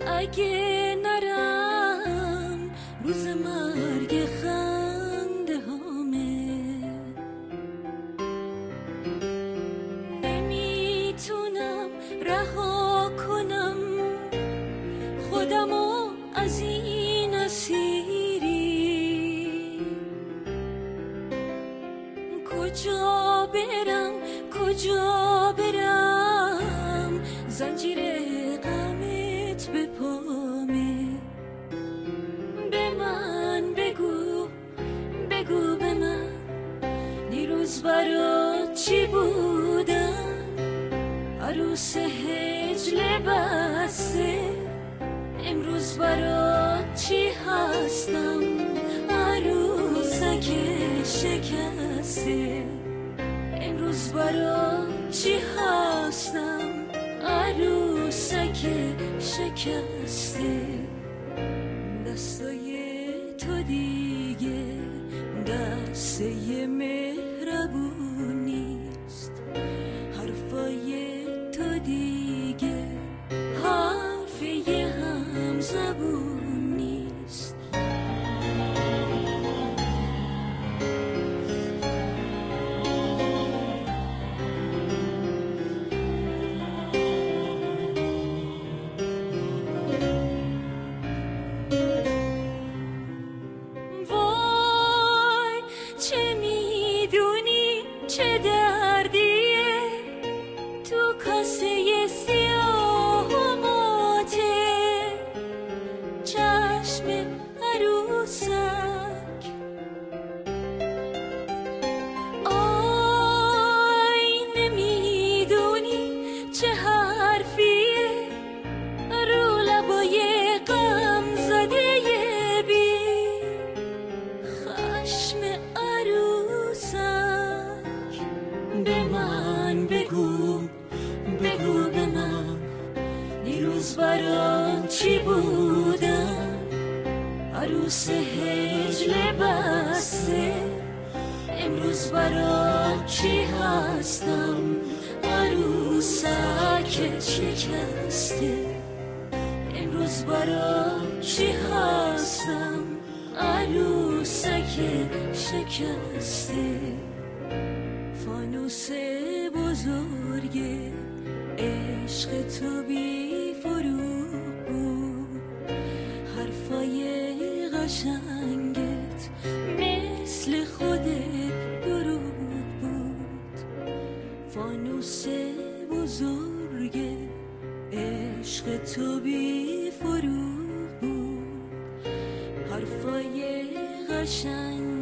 اگه نرم روز مرگ خنده هامه، نمیتونم رها کنم خودمو از این اسیری. کجا برم کجا برم، زنجیر غمت به پامه. به من بگو بگو به من، دیروز برات چی بودم؟ عروس هجل بسته، امروز برات چی هستم؟ عروسک شکسته، امروز برات چی هستم؟ عروسک شکسته. دستای تو دیگه دسته مهربون نیست، حرفای تو دیگه حرفی هم زبون نیست. چه دردیه تو کاسه سیاه و ماته، چشم عروسک. آی نمیدونی چه حرفیه رو لبای غم زده بی خشم عروسک. به من بگو بگو به من، دیروز برات چی بودم؟ عروس هجل بسته، امروز برات چی هستم؟ عروسک شکسته، امروز برات چی هستم؟ عروسک شکسته. فانوس بزرگ عشق تو بی فروغ بود، حرفای قشنگت مثل خودت دروغ بود. فانوس بزرگ عشق تو بی فروغ بود، حرفای قشنگ